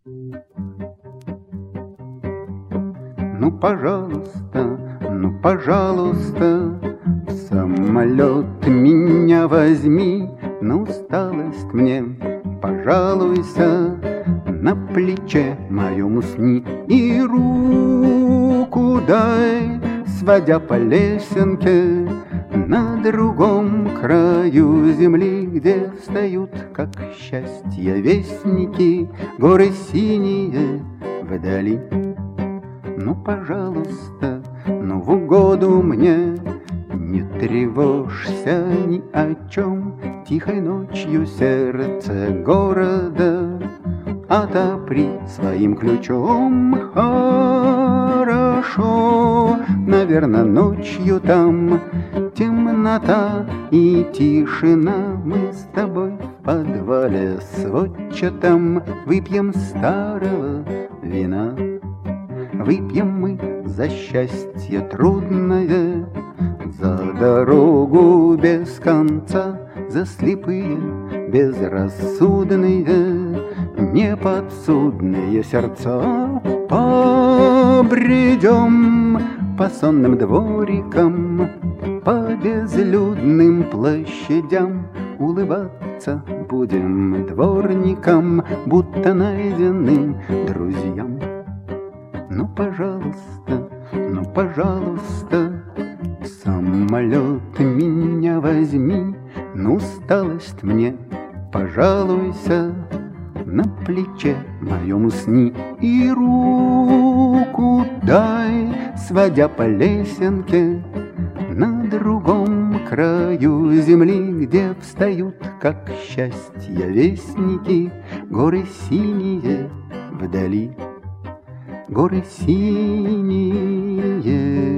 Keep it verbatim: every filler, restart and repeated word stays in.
Ну, пожалуйста, ну, пожалуйста, в самолет меня возьми, на усталость мне пожалуйся, на плече моем усни и руку дай, сводя по лесенке на другом краю земли, где встают, как счастье, вестники, горы синие вдали. Ну, пожалуйста, ну, в угоду мне, не тревожься ни о чем, тихой ночью сердце города отопри своим ключом. Хорошо, наверно, ночью там темнота и тишина. Мы с тобой в подвале сводчатом выпьем старого вина. Выпьем мы за счастье трудное, за дорогу без конца, за слепые, безрассудные, неподсудные сердца. Побредем по сонным дворикам, по безлюдным площадям, улыбаться будем дворникам, будто найденным друзьям. Ну, пожалуйста, ну, пожалуйста, в самолет меня возьми, на усталость мне пожалуйся, на плече моем усни и руку дай, сводя по лесенке на другом краю земли, где встают, как счастье, вестники, горы синие вдали. Горы синие